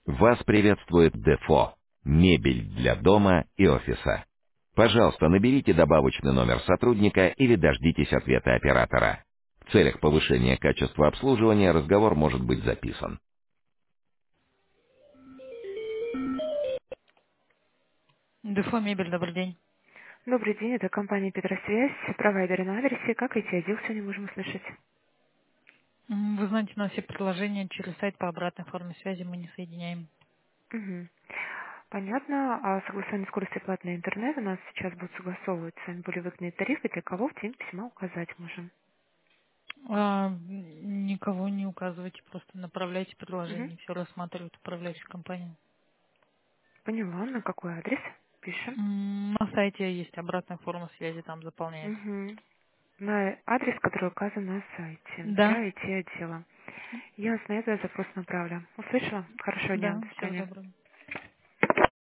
Вас приветствует Дефо. Мебель для дома и офиса. Пожалуйста, наберите добавочный номер сотрудника или дождитесь ответа оператора. В целях повышения качества обслуживания разговор может быть записан. Дефо Мебель, добрый день. Добрый день, это компания Петросвязь, провайдеры на адресе. Как IT-отдел сегодня можем услышать? Вы знаете, у нас все предложения через сайт по обратной форме связи мы не соединяем. Угу. Понятно. А согласование скорости платный интернет у нас сейчас будут согласовывать с вами более выгодные тарифы, для кого в тему письма указать можем. Никого не указывайте, просто направляйте Угу. предложение, все рассматривает управляющая компания. Поняла. На какой адрес? Пишем. На сайте есть обратная форма связи, там заполняется. Угу. На адрес, который указан на сайте Да, для IT-отдела. Ясно, это я запрос направлю. Услышала? Хорошего дня, да, до всего свидания. доброго.